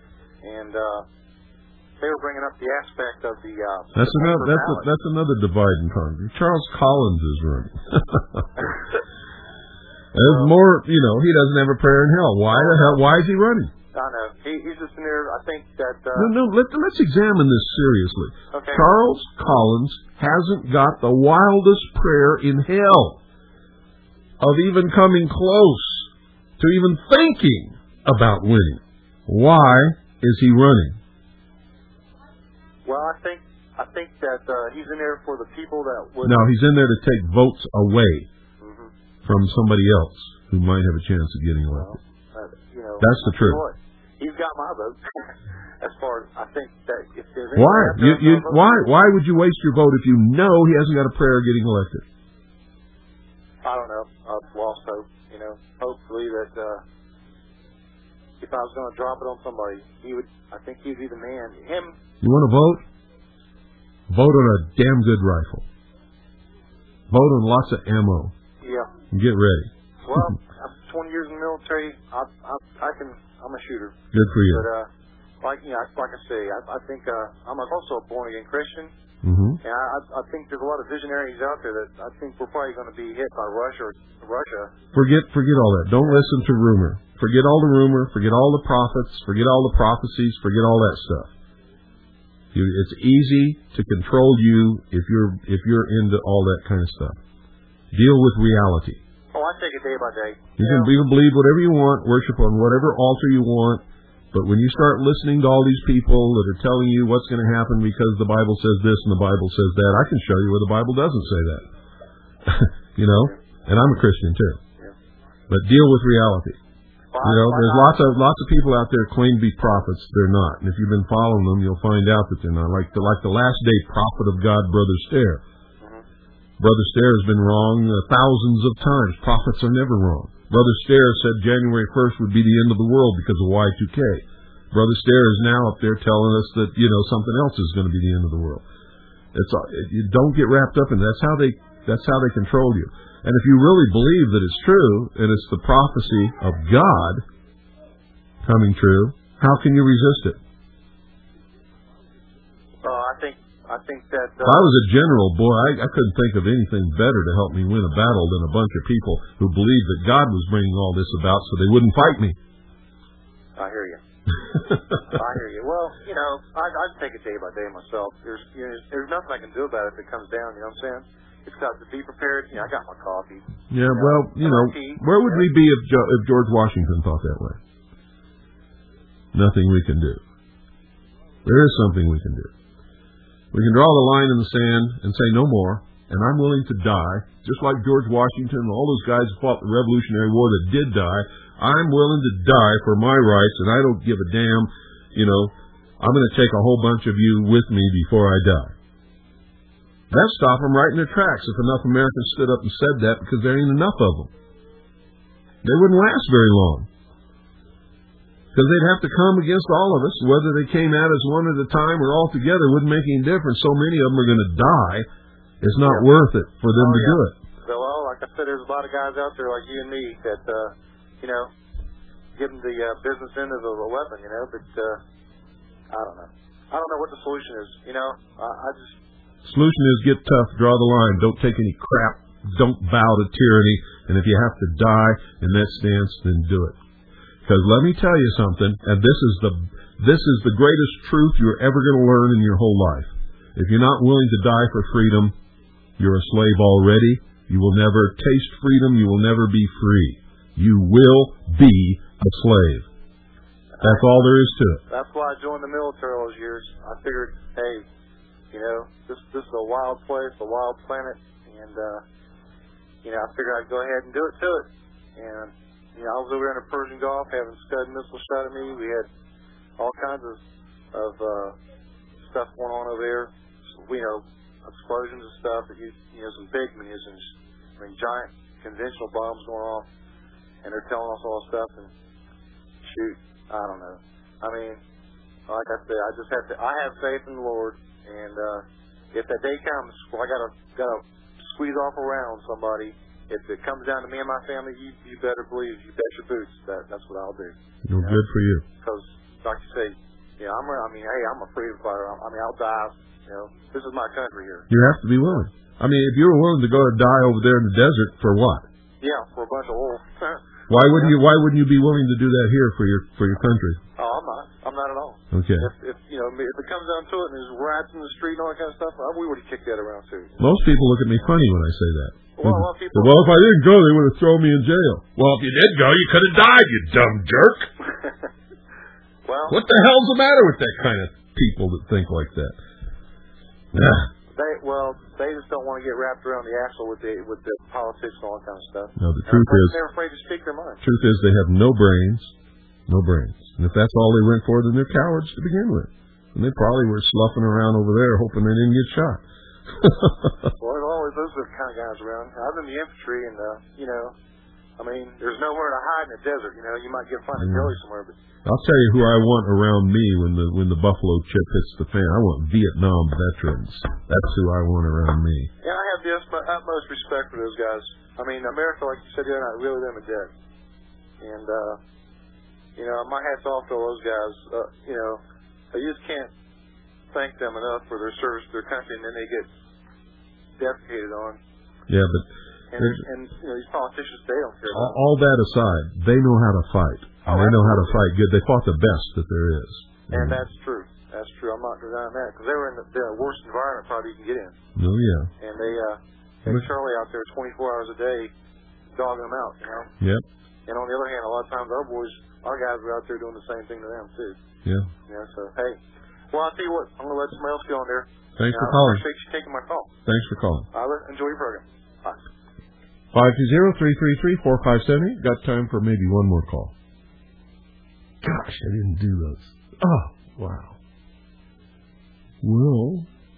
and uh, they were bringing up the aspect of the. Uh, That's the another. paper That's a, ballot. that's another divide and conquer. Charles Collins is running. There's more. You know, he doesn't have a prayer in hell. Why the hell? Why is he running? I know. He, he's just in there. I think that. Uh, No, no. Let, let's examine this seriously. Okay. Charles Collins hasn't got the wildest prayer in hell of even coming close to even thinking about winning. Why is he running? Well, I think I think that uh, he's in there for the people that would. No, he's in there to take votes away Mhm. from somebody else who might have a chance of getting elected. Uh, you know, That's the I'll tell you truth. what, he's got my vote. As far as I think that if there's Why? anyone You, out there you, that's gonna vote why? for him, Why would you waste your vote if you know he hasn't got a prayer of getting elected? I don't know. I've lost hope. You know, hopefully that uh, if I was going to drop it on somebody, he would. I think he'd be the man. Him. You want to vote? Vote on a damn good rifle. Vote on lots of ammo. Yeah. And get ready. Well, I'm twenty years in the military. I, I, I can. I'm a shooter. Good for you. But uh, like you know, like I say, I, I think uh, I'm also a born again Christian, Mm-hmm. and I, I think there's a lot of visionaries out there that I think we're probably going to be hit by Russia. Russia. Forget, forget all that. Don't listen to rumor. Forget all the rumor. Forget all the prophets. Forget all the prophecies. Forget all that stuff. You, it's easy to control you if you're if you're into all that kind of stuff. Deal with reality. Oh, I take it day by day. You can, you can believe whatever you want, worship on whatever altar you want, but when you start listening to all these people that are telling you what's going to happen because the Bible says this and the Bible says that, I can show you where the Bible doesn't say that. You know, and I'm a Christian too. Yeah. But deal with reality. Well, You know, I- there's I- lots of lots of people out there claim to be prophets. They're not. And if you've been following them, you'll find out that they're not. Like the like the last day prophet of God, Brother Stair. Mhm. Brother Stair has been wrong uh, thousands of times. Prophets are never wrong. Brother Stair said January first would be the end of the world because of Y two K. Brother Stair is now up there telling us that, you know, something else is going to be the end of the world. It's you don't get wrapped up in that. That's how they that's how they control you. And if you really believe that it's true and it's the prophecy of God coming true, how can you resist it? Well, I think I think that uh, if I was a general, boy, I, I couldn't think of anything better to help me win a battle than a bunch of people who believed that God was bringing all this about so they wouldn't fight me. I hear you. I hear you. Well, you know, I'd, I'd take it day by day myself. There's, you know, there's nothing I can do about it if it comes down. You know what I'm saying? It's got to be prepared. You know, I got my coffee. Yeah, you know, well, you know, tea, where would yeah. we be if, jo- if George Washington thought that way? Nothing we can do. There is something we can do. We can draw the line in the sand and say no more, and I'm willing to die, just like George Washington and all those guys who fought the Revolutionary War that did die. I'm willing to die for my rights, and I don't give a damn, you know, I'm going to take a whole bunch of you with me before I die. That'd stop them right in their tracks if enough Americans stood up and said that, because there ain't enough of them. They wouldn't last very long. Because they'd have to come against all of us, whether they came at us one at a time or all together, wouldn't make any difference. So many of them are going to die. It's not yeah. worth it for them oh, to yeah. do it. So, well, like I said, there's a lot of guys out there like you and me that, uh, you know, getting the uh, business end of a weapon, you know, but uh, I don't know. I don't know what the solution is, you know. I, I just... Solution is get tough, draw the line, don't take any crap, don't bow to tyranny, and if you have to die in that stance, then do it. Because let me tell you something, and this is the this is the greatest truth you're ever going to learn in your whole life. If you're not willing to die for freedom, you're a slave already. You will never taste freedom. You will never be free. You will be a slave. That's all there is to it. That's why I joined the military all those years. I figured, hey, you know, this this is a wild place, a wild planet, and uh, you know, I figured I'd go ahead and do it to it. And you know, I was over there in the Persian Gulf having Scud missiles shot at me. We had all kinds of of uh, stuff going on over there. So, you know, explosions and stuff. That you you know, some big munitions. I mean, giant conventional bombs going off, and they're telling us all this stuff. And shoot, I don't know. I mean, like I said, I just have to. I have faith in the Lord, and uh, if that day comes, well, I gotta gotta squeeze off around somebody. If it comes down to me and my family, you, you better believe, you bet your boots, that that's what I'll do. Well, good for you. Because, like you say, you know, I'm, I mean, hey, I'm a freedom fighter. I mean, I'll die. You know, this is my country here. You have to be willing. I mean, if you were willing to go and die over there in the desert, for what? Yeah, for a bunch of oil. Why wouldn't you? Why wouldn't you be willing to do that here for your for your country? Oh, I'm not. I'm not at all. Okay. If, if you know, if it comes down to it, and there's rats in the street and all that kind of stuff, we would have kicked that around too. Most people look at me funny when I say that. Well, well, people, well, if I didn't go, they would have thrown me in jail. Well, if you did go, you could have died, you dumb jerk. Well, what the hell's the matter with that kind of people that think like that? Nah. They well, they just don't want to get wrapped around the axle with the with the politics and all that kind of stuff. No, the truth is, they're afraid to speak their mind. Truth is, they have no brains, no brains. And if that's all they went for, then they're cowards to begin with. And they probably were sloughing around over there hoping they didn't get shot. Well, there's always those kind of guys around. I was in the infantry, and uh, you know, I mean, there's nowhere to hide in the desert. You know, you might get find a gully somewhere, but I'll tell you who I want around me when the when the buffalo chip hits the fan. I want Vietnam veterans. That's who I want around me. And I have the utmost respect for those guys. I mean, America, like you said, they're not really them a debt. And uh, you know, my hat's off to those guys. Uh, you know, you just can't thank them enough for their service to their country, and then they get defecated on. Yeah, but and, and you know, these politicians, they don't care. All, all that aside, they know how to fight. Oh, and they know how to fight good. They fought the best that there is. And mm. that's true. That's true. I'm not denying that, because they were in the, the worst environment probably you can get in. Oh yeah. And they uh, had Charlie out there twenty-four hours a day, dogging them out. You know. Yep. And on the other hand, a lot of times our boys, our guys were out there doing the same thing to them too. Yeah. Yeah. So hey, well, I'll tell you what. I'm gonna let somebody else get on there. Thanks uh, for calling. I appreciate you taking my call. Thanks for calling. I will enjoy your program. Bye. Five two zero three three three four five seven eight. Got time for maybe one more call. Gosh, I didn't do those. Oh, wow. Well,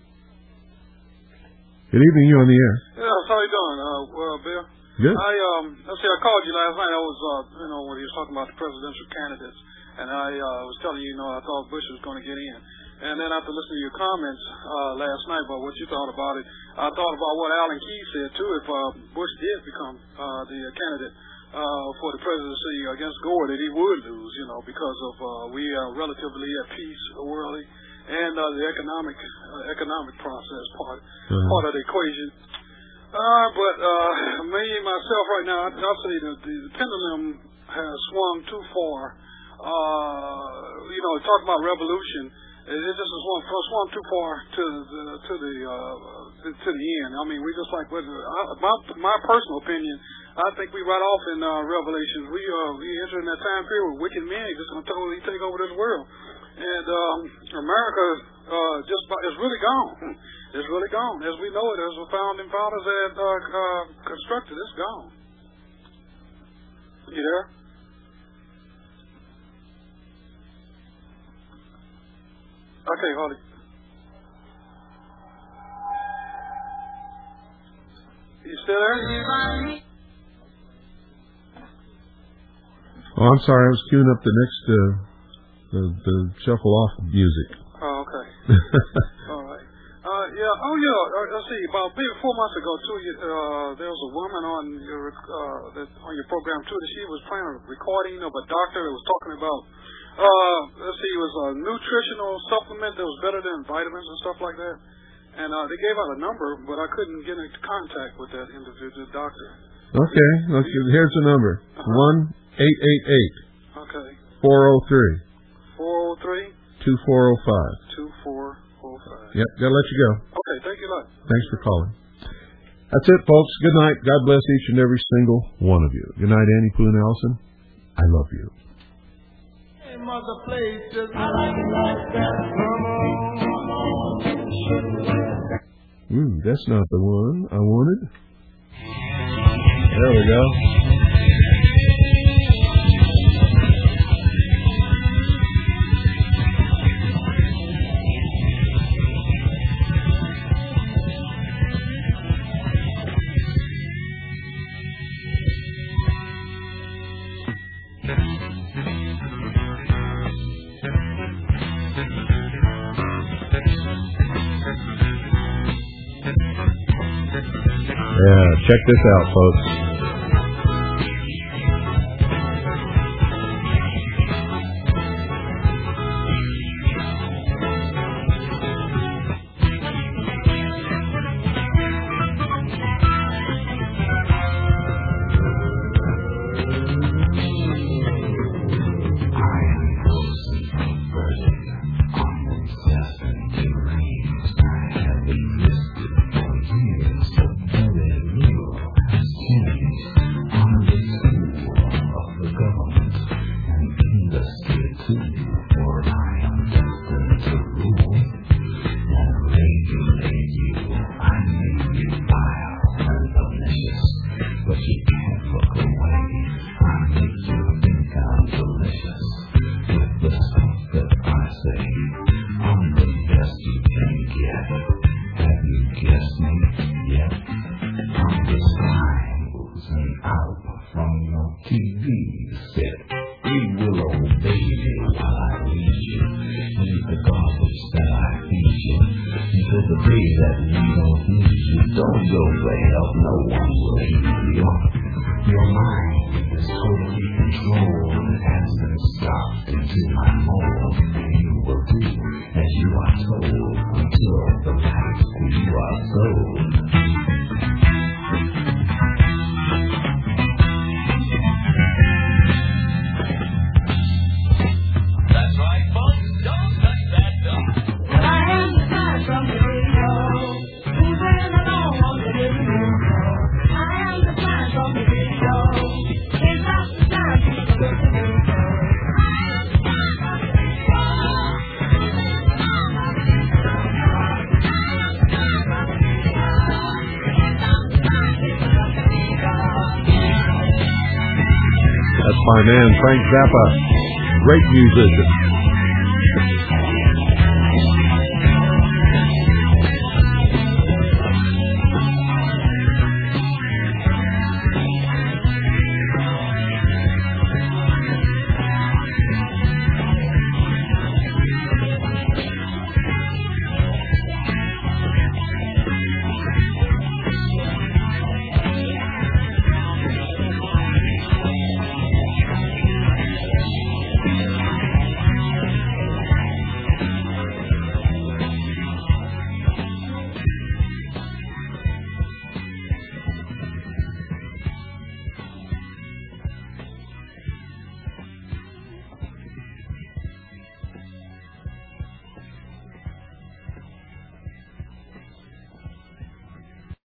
good evening. You on the air? Yes, how you doing, uh, well, Bill? Good. I um, let's see. I called you last night. I was, uh, you know, when he was talking about the presidential candidates. And I uh, was telling you, you know, I thought Bush was going to get in. And then after listening to your comments uh, last night about what you thought about it, I thought about what Alan Keyes said, too. If uh, Bush did become uh, the candidate uh, for the presidency against Gore, that he would lose, you know, because of uh, we are relatively at peace worldly, and uh, the economic uh, economic process part mm-hmm. part of the equation. Uh, but uh, me, myself, right now, I'd say that the pendulum has swung too far. Uh, you know, talk about revolution. It just is one swung too far to the to the uh, to the end. I mean, we just like what my my personal opinion. I think we right off in uh, Revelations. We uh, we enter in that time period where wicked men are just going to totally take over this world, and um, America uh, just is really gone. It's really gone as we know it, as the founding fathers had uh, uh, constructed. It's gone. You there? Okay, Holly. You still there? Oh, I'm sorry. I was queuing up the next, uh, the, the shuffle off music. Oh, okay. All right. Uh, yeah. Oh, yeah. Uh, let's see. About maybe four months ago, too, you, uh, there was a woman on your uh, that, on your program too. That she was playing a recording of a doctor that was talking about. Uh, let's see, it was a nutritional supplement that was better than vitamins and stuff like that. And uh, they gave out a number, but I couldn't get into contact with that individual doctor. Okay, let's see, here's the number. Uh-huh. one eight eight eight Okay. four oh three four oh three two four oh five two four oh five Yep, gotta let you go. Okay, thank you a lot. Thanks for calling. That's it, folks. Good night. God bless each and every single one of you. Good night, Annie, Pooh, and Allison. I love you. Mother places, I like it like that. Come on, come on. Ooh, that's not the one I wanted. There we go. Yeah, check this out, folks. My man, Frank Zappa, great musician.